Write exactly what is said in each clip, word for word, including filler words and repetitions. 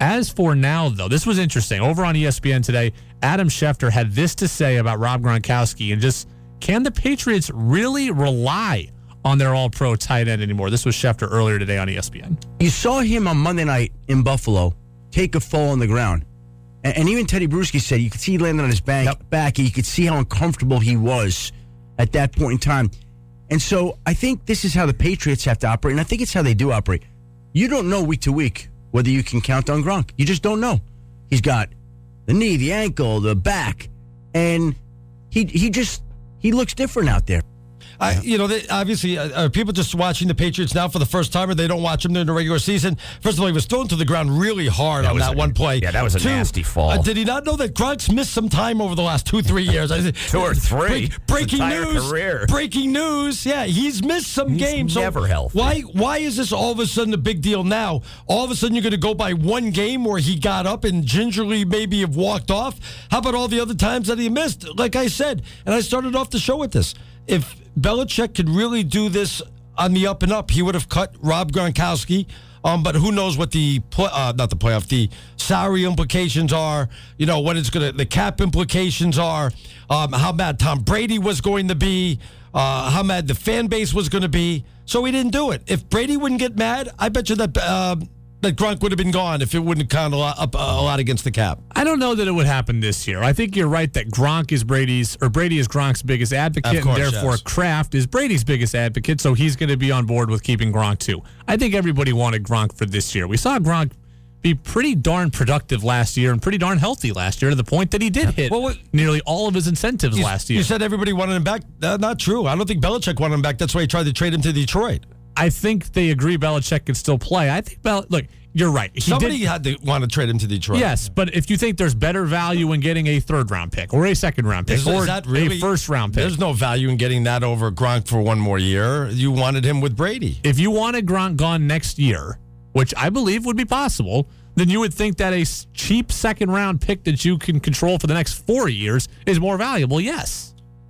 As for now, though, this was interesting. Over on E S P N today, Adam Schefter had this to say about Rob Gronkowski and just, can the Patriots really rely on their all-pro tight end anymore? This was Schefter earlier today on E S P N. You saw him on Monday night in Buffalo take a fall on the ground. And, and even Teddy Bruschi said you could see he landed on his back, Yep. back and you could see how uncomfortable he was at that point in time. And so I think this is how the Patriots have to operate, and I think it's how they do operate. You don't know week to week whether you can count on Gronk. You just don't know. He's got the knee, the ankle, the back, and he he just he looks different out there. I, you know, they, obviously, uh, are people just watching the Patriots now for the first time, or they don't watch them during the regular season? First of all, he was thrown to the ground really hard That on was that a- one play. yeah, that was a Two, nasty fall. Uh, did he not know that Gronk's missed some time over the last two, three years? I said, Two or three. Break, breaking His entire news. career. Breaking news. Yeah, he's missed some He's games. So never healthy. Why? Why is this all of a sudden a big deal now? All of a sudden, you're going to go by one game where he got up and gingerly maybe have walked off. How about all the other times that he missed? Like I said, and I started off the show with this. If Belichick could really do this on the up and up, he would have cut Rob Gronkowski. Um, but who knows what the play, uh, not the playoff, the salary implications are? You know what it's gonna, the cap implications are. Um, how mad Tom Brady was going to be. Uh, how mad the fan base was going to be. So he didn't do it. If Brady wouldn't get mad, I bet you that uh, that Gronk would have been gone if it wouldn't count a lot, up, a lot against the cap. I don't know that it would happen this year. I think you're right that Gronk is Brady's, or Brady is Gronk's biggest advocate, Of course, and therefore yes. Kraft is Brady's biggest advocate, so he's going to be on board with keeping Gronk too. I think everybody wanted Gronk for this year. We saw Gronk be pretty darn productive last year and pretty darn healthy last year to the point that he did hit Well, what- nearly all of his incentives You, last year. you said everybody wanted him back. Uh, not true. I don't think Belichick wanted him back. That's why he tried to trade him to Detroit. I think they agree Belichick can still play. I think, Bel- look, you're right. He Somebody did, had to want to trade him to Detroit. yes, but if you think there's better value in getting a third round pick or a second round pick Is, or is that really, a first round pick, There's no value in getting that over Gronk for one more year. You wanted him with Brady. if you wanted Gronk gone next year, which I believe would be possible, then you would think that a s- cheap second round pick that you can control for the next four years is more valuable. Yes.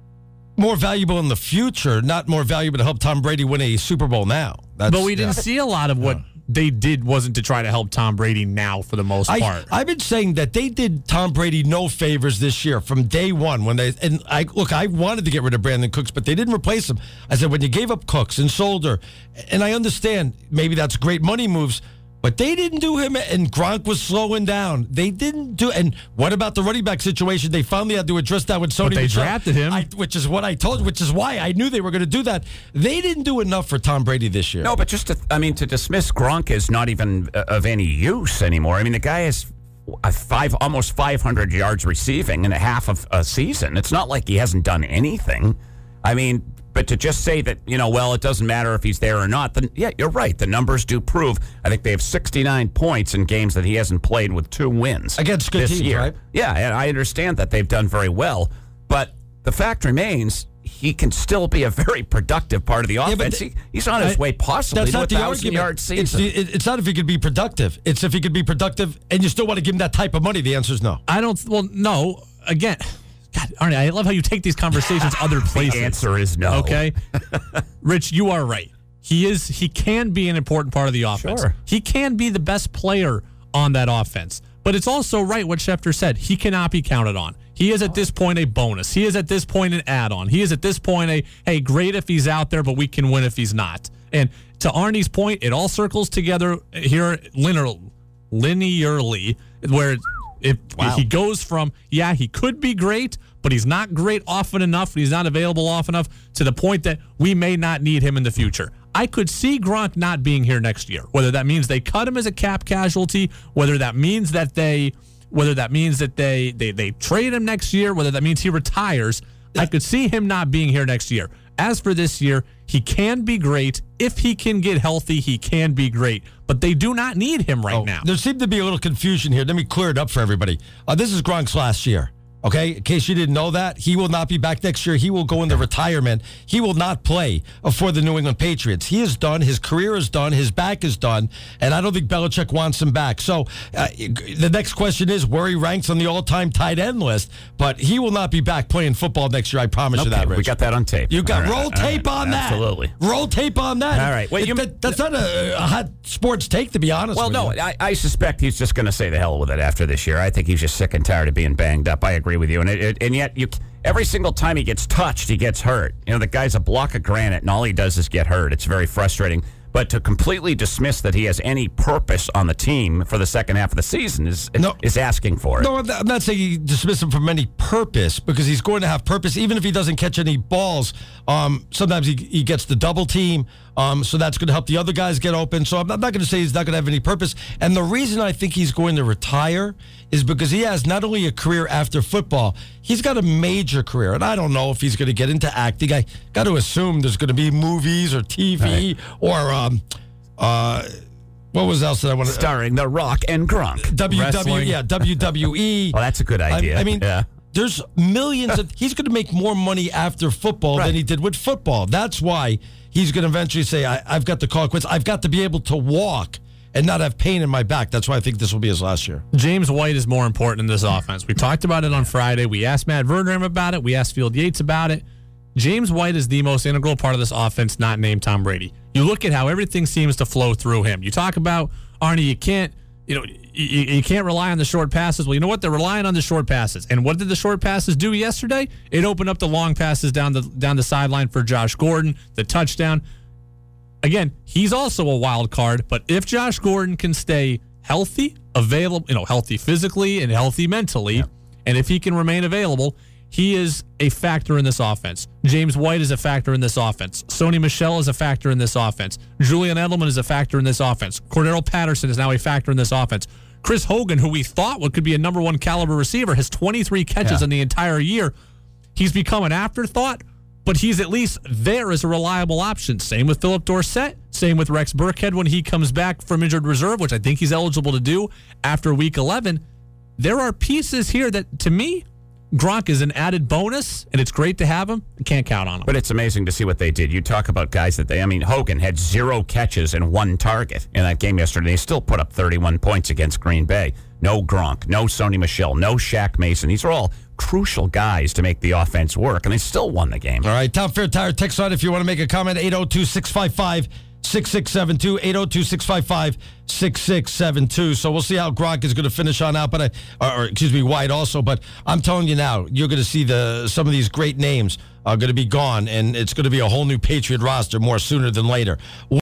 More valuable in the future, not more valuable to help Tom Brady win a Super Bowl now. That's, But we didn't yeah. see a lot of what they did wasn't to try to help Tom Brady now for the most I, part. I've been saying that they did Tom Brady no favors this year from day one. When they and I look, I wanted to get rid of Brandon Cooks, but they didn't replace him. I said when you gave up Cooks and Solder, and I understand maybe that's great money moves, but they didn't do him. And Gronk was slowing down. They didn't do. And what about the running back situation? They finally had to address that with Sony But they Michel, drafted him. I, which is what I told. Which is why I knew they were going to do that. They didn't do enough for Tom Brady this year. No, but just to, I mean, to dismiss Gronk is not even uh, of any use anymore. I mean, the guy has a five, almost five hundred yards receiving in a half of a season. It's not like he hasn't done anything. I mean, but to just say that, you know, well, it doesn't matter if he's there or not, then, yeah, you're right. The numbers do prove. I think they have sixty-nine points in games that he hasn't played with two wins. Against good this teams, year. right? Yeah, and I understand that they've done very well. But the fact remains, he can still be a very productive part of the but offense. th- he, he's on his I- way possibly That's to a not the thousand yard argument. It's, season. the, it- it's not if he could be productive. It's if he could be productive and you still want to give him that type of money. The answer is no. I don't. Well, no. Again, God, Arnie, I love how you take these conversations other places. The answer is no. Okay, Rich, you are right. He is. He can be an important part of the offense. Sure. He can be the best player on that offense. But it's also right what Schefter said. He cannot be counted on. He is at this point a bonus. He is at this point an add-on. He is at this point a, hey, great if he's out there, but we can win if he's not. And to Arnie's point, it all circles together here linear, linearly, where if, Wow. if he goes from, yeah, he could be great, but he's not great often enough, he's not available often enough, to the point that we may not need him in the future. I could see Gronk not being here next year, whether that means they cut him as a cap casualty, whether that means that they whether that means that they they, they trade him next year, whether that means he retires. I could see him not being here next year. As for this year, he can be great. If he can get healthy, he can be great. But they do not need him right Oh, now. There seemed to be a little confusion here. Let me clear it up for everybody. Uh, this is Gronk's last year. Okay, in case you didn't know that, he will not be back next year. He will go into retirement. He will not play for the New England Patriots. He is done. His career is done. His back is done. And I don't think Belichick wants him back. So uh, the next question is where he ranks on the all-time tight end list. But he will not be back playing football next year. I promise okay, you that, Rich. We got that on tape. You got All roll right, tape all right, on that. Absolutely. Roll tape on that. All right. Wait, It- you- that, that's not a, a hot sports take, to be honest Well, with no, you. I, I suspect he's just going to say the hell with it after this year. I think he's just sick and tired of being banged up. I agree with you. And it, it, and yet, you every single time he gets touched, he gets hurt. You know, the guy's a block of granite, and all he does is get hurt. It's very frustrating. But to completely dismiss that he has any purpose on the team for the second half of the season is No. is asking for it. No, I'm not- I'm not saying you dismiss him from any purpose because he's going to have purpose. Even if he doesn't catch any balls, um, sometimes he, he gets the double team. Um, so that's going to help the other guys get open. So I'm not, not going to say he's not going to have any purpose. And the reason I think he's going to retire is because he has not only a career after football, he's got a major career. And I don't know if he's going to get into acting. I got to assume there's going to be movies or T V or um, uh, what was else that I wanted? Starring The Rock and Gronk. W W E, Wrestling. yeah, W W E. Well, that's a good idea. I, I mean, yeah. there's millions of. He's going to make more money after football Right. than he did with football. That's why he's going to eventually say, I, "I've got to call it quits. I've got to be able to walk and not have pain in my back." That's why I think this will be his last year. James White is more important in this offense. We talked about it on Friday. We asked Matt Verderame about it. We asked Field Yates about it. James White is the most integral part of this offense, not named Tom Brady. You look at how everything seems to flow through him. You talk about, Arnie, you can't, you know, you, you can't rely on the short passes. Well, you know what? They're relying on the short passes. And what did the short passes do yesterday? It opened up the long passes down the down the sideline for Josh Gordon, the touchdown. Again, he's also a wild card, but if Josh Gordon can stay healthy, available, you know, healthy physically and healthy mentally, yeah. and if he can remain available, he is a factor in this offense. James White is a factor in this offense. Sony Michel is a factor in this offense. Julian Edelman is a factor in this offense. Cordero Patterson is now a factor in this offense. Chris Hogan, who we thought could be a number one caliber receiver, has twenty-three catches yeah. in the entire year. He's become an afterthought, but he's at least there as a reliable option. Same with Philip Dorsett. Same with Rex Burkhead when he comes back from injured reserve, which I think he's eligible to do after week eleven. There are pieces here that, to me, Gronk is an added bonus, and it's great to have him. I can't count on him. But it's amazing to see what they did. You talk about guys that they, I mean, Hogan had zero catches and one target in that game yesterday. They still put up thirty-one points against Green Bay. No Gronk, no Sony Michel, no Shaq Mason. These are all crucial guys to make the offense work, and they still won the game. All right, Tom Fair Tire text line if you want to make a comment, eight oh two, six five five, six six seven two, eight oh two, six five five, six six seven two. So we'll see how Gronk is going to finish on out, but I, or, or excuse me, White also. But I'm telling you now, you're going to see the some of these great names are going to be gone, and it's going to be a whole new Patriot roster more sooner than later.